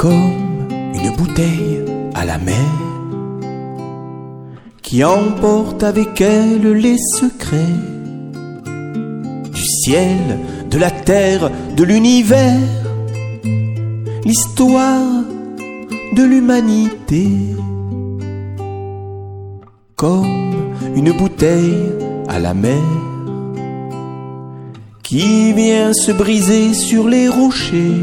comme une bouteille à la mer qui emporte avec elle les secrets du ciel, de la terre, de l'univers, l'histoire de l'humanité. Comme une bouteille à la mer qui vient se briser sur les rochers.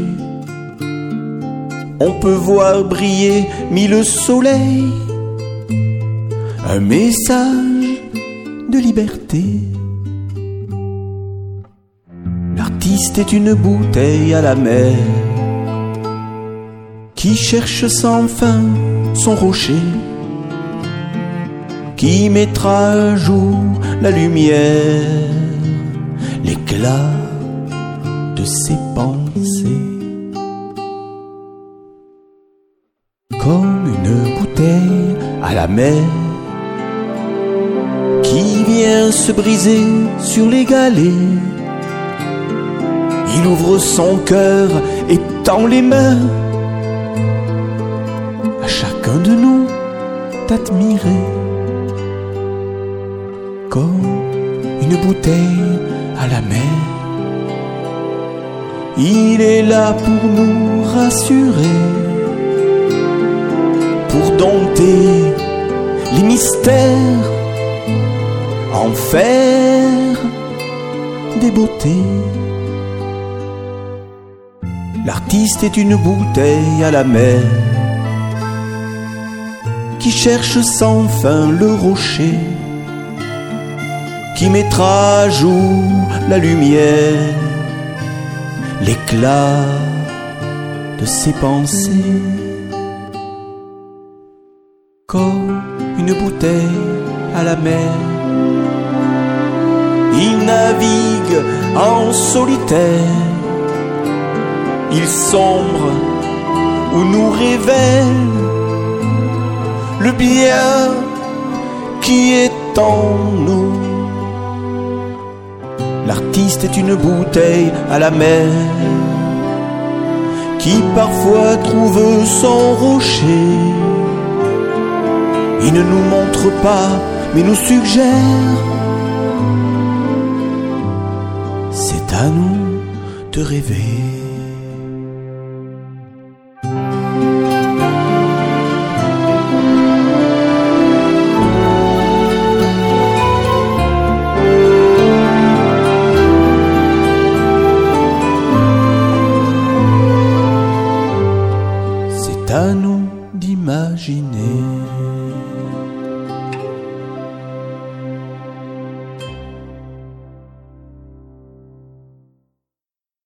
On peut voir briller mille soleils, un message de liberté. L'artiste est une bouteille à la mer qui cherche sans fin son rocher, qui mettra un jour la lumière, l'éclat de ses pensées. Comme une bouteille à la mer qui vient se briser sur les galets. Il ouvre son cœur et tend les mains à chacun de nous d'admirer. Comme une bouteille à la mer, il est là pour nous rassurer, pour dompter les mystères, en faire des beautés. L'artiste est une bouteille à la mer qui cherche sans fin le rocher, qui mettra à jour la lumière, l'éclat de ses pensées. Comme une bouteille à la mer, il navigue en solitaire. Il sombre ou nous révèle le bien qui est en nous. L'artiste est une bouteille à la mer qui parfois trouve son rocher. Il ne nous montre pas mais nous suggère. C'est à nous de rêver.